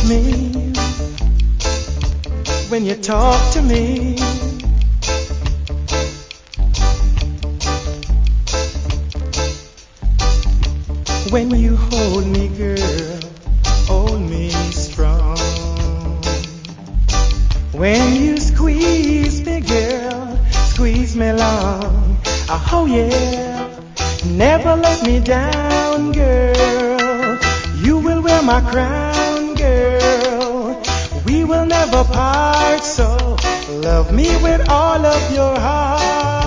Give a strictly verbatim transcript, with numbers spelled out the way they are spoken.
me when you talk to me. When you hold me, girl, hold me strong. When you squeeze me, girl, squeeze me long. Oh yeah, never let me down, girl. You will wear my crown, girl. We will never part, so love me with all of your heart.